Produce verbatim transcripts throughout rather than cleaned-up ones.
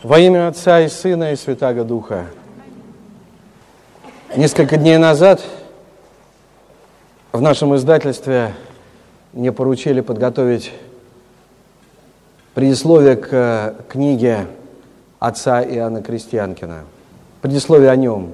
Во имя Отца и Сына и Святаго Духа. Несколько дней назад в нашем издательстве мне поручили подготовить предисловие к книге отца Иоанна Крестьянкина. Предисловие о нем.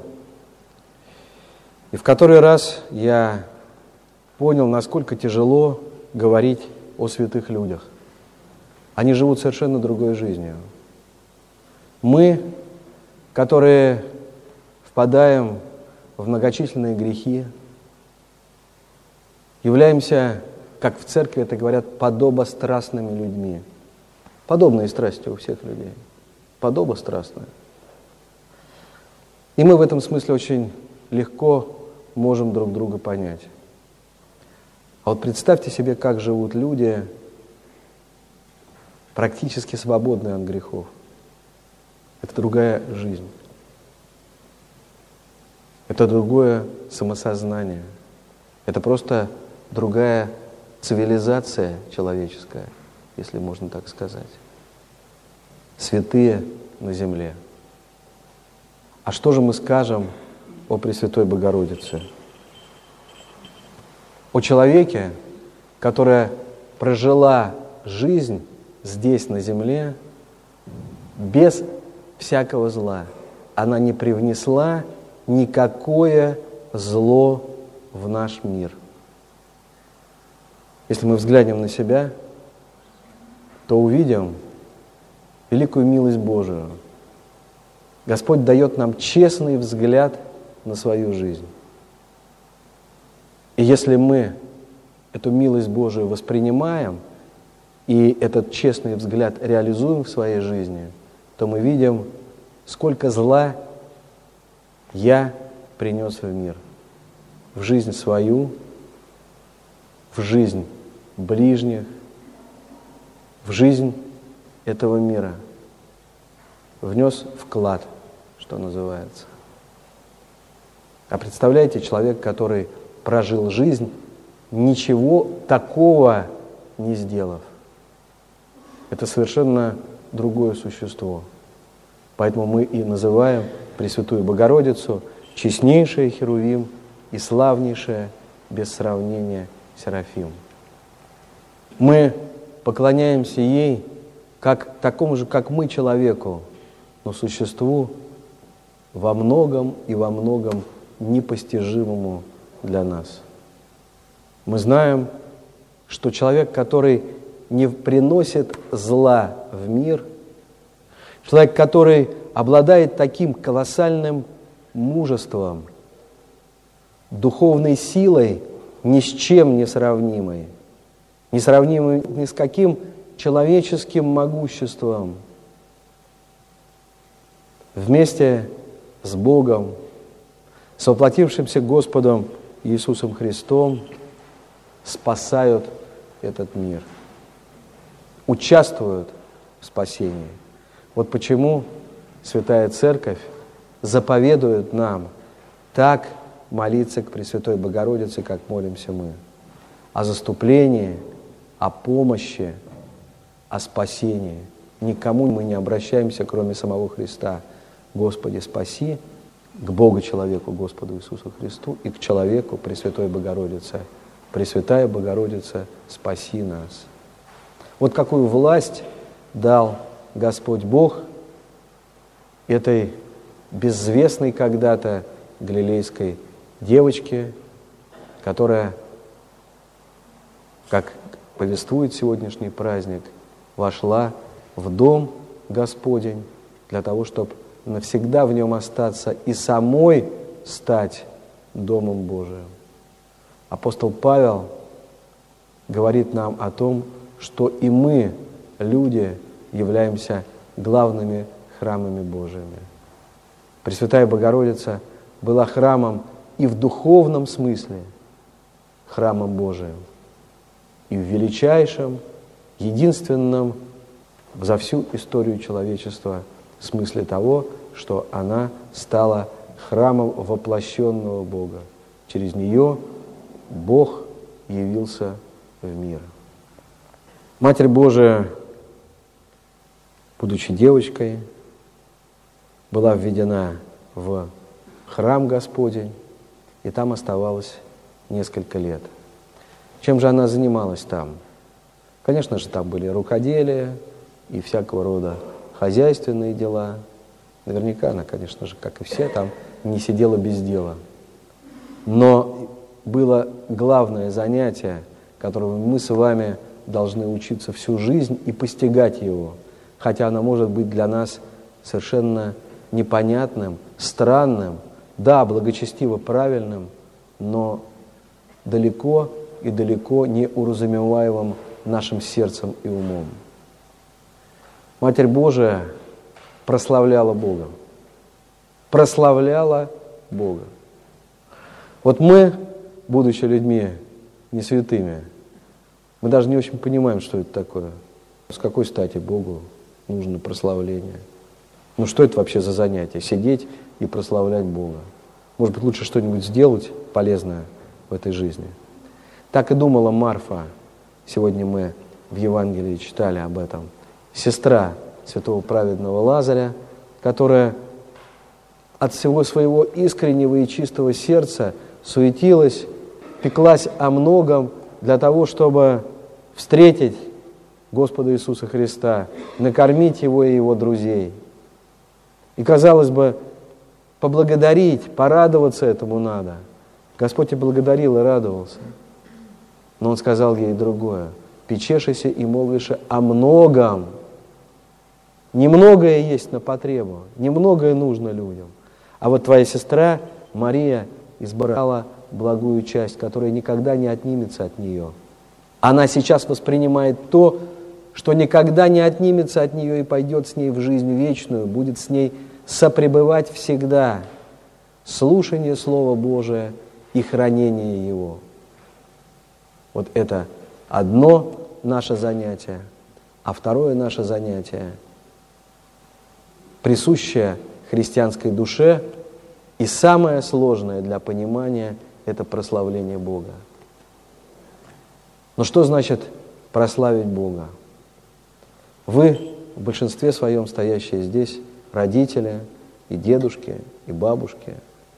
И в который раз я понял, насколько тяжело говорить о святых людях. Они живут совершенно другой жизнью. Мы, которые впадаем в многочисленные грехи, являемся, как в церкви это говорят, подобострастными людьми. Подобные страсти у всех людей. Подобострастные. И мы в этом смысле очень легко можем друг друга понять. А вот представьте себе, как живут люди, практически свободные от грехов. Это другая жизнь. Это другое самосознание. Это просто другая цивилизация человеческая, если можно так сказать. Святые на земле. А что же мы скажем о Пресвятой Богородице? О человеке, которая прожила жизнь здесь, на земле, без всякого зла. Она не привнесла никакое зло в наш мир. Если мы взглянем на себя, то увидим великую милость Божию. Господь дает нам честный взгляд на свою жизнь. И если мы эту милость Божию воспринимаем и этот честный взгляд реализуем в своей жизни, то мы видим, сколько зла я принес в мир, в жизнь свою, в жизнь ближних, в жизнь этого мира. Внес вклад, что называется. А представляете, человек, который прожил жизнь, ничего такого не сделав. Это совершенно другое существо. Поэтому мы и называем Пресвятую Богородицу честнейшая Херувим и славнейшая, без сравнения, Серафим. Мы поклоняемся ей как такому же, как мы, человеку, но существу во многом и во многом непостижимому для нас. Мы знаем, что человек, который не приносит зла в мир, человек, который обладает таким колоссальным мужеством, духовной силой, ни с чем не сравнимой, не сравнимой ни с каким человеческим могуществом, вместе с Богом, с воплотившимся Господом Иисусом Христом, спасают этот мир, участвуют в спасении. Вот почему Святая Церковь заповедует нам так молиться к Пресвятой Богородице, как молимся мы. О заступлении, о помощи, о спасении. Никому мы не обращаемся, кроме самого Христа. Господи, спаси, к Богу-человеку, Господу Иисусу Христу, и к человеку, Пресвятой Богородице. Пресвятая Богородица, спаси нас. Вот какую власть дал Господь Бог этой безвестной когда-то галилейской девочке, которая, как повествует сегодняшний праздник, вошла в дом Господень для того, чтобы навсегда в нем остаться и самой стать Домом Божиим. Апостол Павел говорит нам о том, что и мы, люди, являемся главными храмами Божиими. Пресвятая Богородица была храмом и в духовном смысле храмом Божиим, и в величайшем, единственном за всю историю человечества в смысле того, что она стала храмом воплощенного Бога. Через нее Бог явился в мир. Матерь Божия, будучи девочкой, была введена в храм Господень, и там оставалась несколько лет. Чем же она занималась там? Конечно же, там были рукоделия и всякого рода хозяйственные дела. Наверняка она, конечно же, как и все, там не сидела без дела. Но было главное занятие, которому мы с вами должны учиться всю жизнь и постигать его, хотя оно может быть для нас совершенно непонятным, странным, да, благочестиво правильным, но далеко и далеко не уразумеваемым нашим сердцем и умом. Матерь Божия прославляла Бога. Прославляла Бога. Вот мы, будучи людьми не святыми, мы даже не очень понимаем, что это такое. С какой стати Богу нужно прославление? Ну что это вообще за занятие? Сидеть и прославлять Бога. Может быть, лучше что-нибудь сделать полезное в этой жизни. Так и думала Марфа. Сегодня мы в Евангелии читали об этом. Сестра святого праведного Лазаря, которая от всего своего искреннего и чистого сердца суетилась, пеклась о многом для того, чтобы встретить Господа Иисуса Христа, накормить Его и Его друзей. И, казалось бы, поблагодарить, порадоваться этому надо. Господь и благодарил, и радовался. Но Он сказал ей другое. «Печешися и молвишься о многом». Немногое есть на потребу, немногое нужно людям. А вот твоя сестра Мария избрала благую часть, которая никогда не отнимется от нее. Она сейчас воспринимает то, что никогда не отнимется от нее и пойдет с ней в жизнь вечную, будет с ней сопребывать всегда. Слушание Слова Божия и хранение Его. Вот это одно наше занятие, а второе наше занятие, присущее христианской душе, и самое сложное для понимания – это прославление Бога. Но что значит прославить Бога? Вы, в большинстве своем стоящие здесь, родители, и дедушки, и бабушки.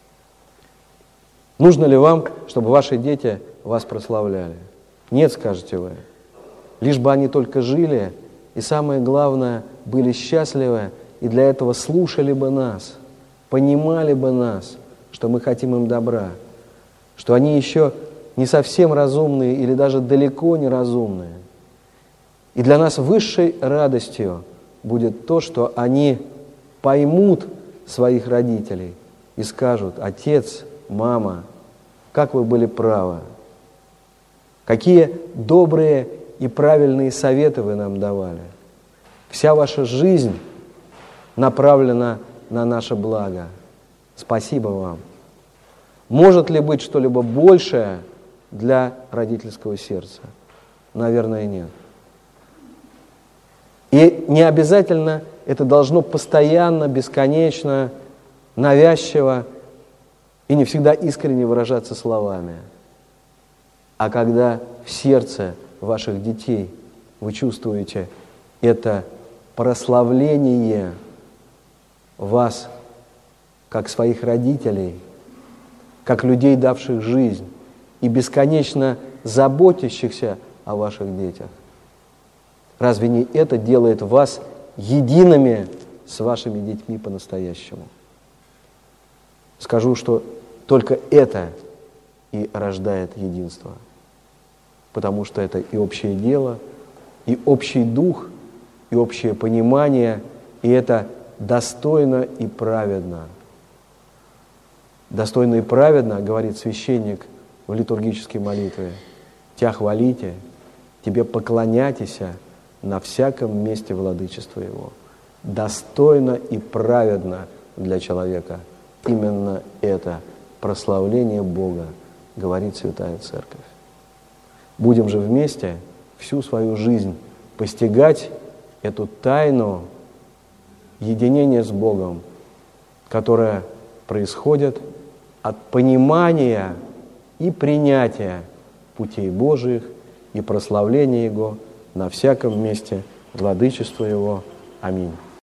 Нужно ли вам, чтобы ваши дети вас прославляли? Нет, скажете вы. Лишь бы они только жили, и самое главное, были счастливы, и для этого слушали бы нас, понимали бы нас, что мы хотим им добра, что они еще не совсем разумные или даже далеко не разумные. И для нас высшей радостью будет то, что они поймут своих родителей и скажут: «Отец, мама, как вы были правы, какие добрые и правильные советы вы нам давали. Вся ваша жизнь направлена на наше благо. Спасибо вам». Может ли быть что-либо большее для родительского сердца? Наверное, нет. И не обязательно это должно постоянно, бесконечно, навязчиво и не всегда искренне выражаться словами. А когда в сердце ваших детей вы чувствуете это прославление вас, как своих родителей, как людей, давших жизнь, и бесконечно заботящихся о ваших детях. Разве не это делает вас едиными с вашими детьми по-настоящему? Скажу, что только это и рождает единство, потому что это и общее дело, и общий дух, и общее понимание, и это достойно и праведно. Достойно и праведно, говорит священник в литургической молитве, «Тя хвалите, Тебе поклоняйтеся на всяком месте владычества Его». Достойно и праведно для человека именно это прославление Бога, говорит Святая Церковь. Будем же вместе всю свою жизнь постигать эту тайну единения с Богом, которая происходит от понимания и принятия путей Божиих и прославления Его на всяком месте владычества Его. Аминь.